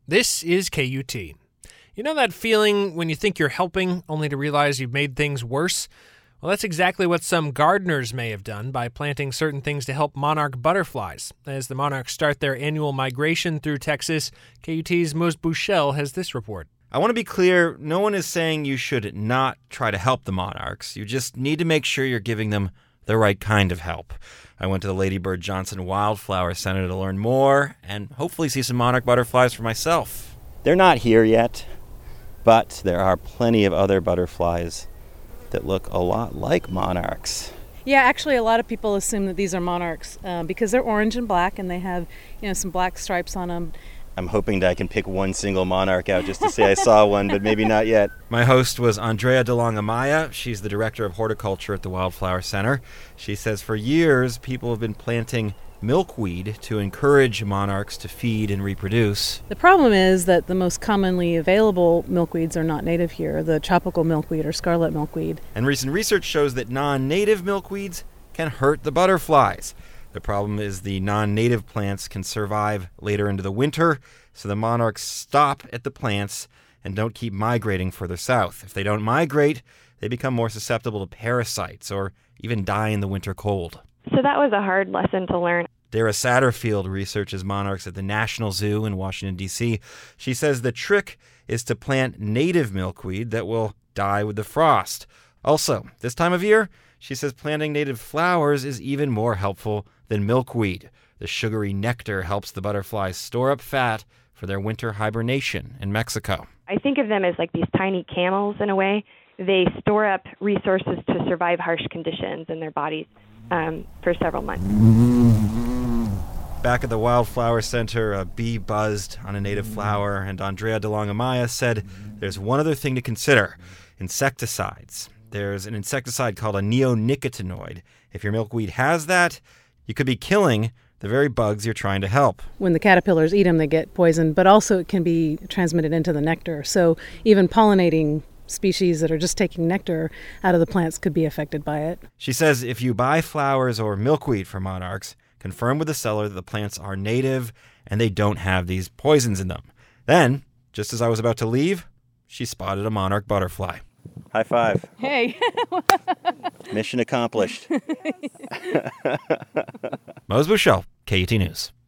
This is KUT. You know that feeling when you think you're helping, only to realize you've made things worse? Well, that's exactly what some gardeners may have done by planting certain things to help monarch butterflies. As the monarchs start their annual migration through Texas, KUT's Mose Buchel has this report. I want to be clear, no one is saying you should not try to help the monarchs. You just need to make sure you're giving them the right kind of help. I went to the Lady Bird Johnson Wildflower Center to learn more and hopefully see some monarch butterflies for myself. They're not here yet, but there are plenty of other butterflies that look a lot like monarchs. Yeah, actually a lot of people assume that these are monarchs because they're orange and black and they have, some black stripes on them. I'm hoping that I can pick one single monarch out just to say I saw one, but maybe not yet. My host was Andrea DeLong Amaya. She's the director of horticulture at the Wildflower Center. She says for years, people have been planting milkweed to encourage monarchs to feed and reproduce. The problem is that the most commonly available milkweeds are not native here, the tropical milkweed or scarlet milkweed. And recent research shows that non-native milkweeds can hurt the butterflies. The problem is the non-native plants can survive later into the winter, so the monarchs stop at the plants and don't keep migrating further south. If they don't migrate, they become more susceptible to parasites or even die in the winter cold. So that was a hard lesson to learn. Dara Satterfield researches monarchs at the National Zoo in Washington, D.C. She says the trick is to plant native milkweed that will die with the frost. Also, this time of year, she says planting native flowers is even more helpful than milkweed. The sugary nectar helps the butterflies store up fat for their winter hibernation in Mexico. I think of them as like these tiny camels in a way. They store up resources to survive harsh conditions in their bodies for several months. Back at the Wildflower Center, a bee buzzed on a native flower, and Andrea DeLong Amaya said there's one other thing to consider: insecticides. There's an insecticide called a neonicotinoid. If your milkweed has that, you could be killing the very bugs you're trying to help. When the caterpillars eat them, they get poisoned, but also it can be transmitted into the nectar. So even pollinating species that are just taking nectar out of the plants could be affected by it. She says if you buy flowers or milkweed from monarchs, confirm with the seller that the plants are native and they don't have these poisons in them. Then, just as I was about to leave, she spotted a monarch butterfly. High five. Hey. Mission accomplished. Mose Buchel, KUT News.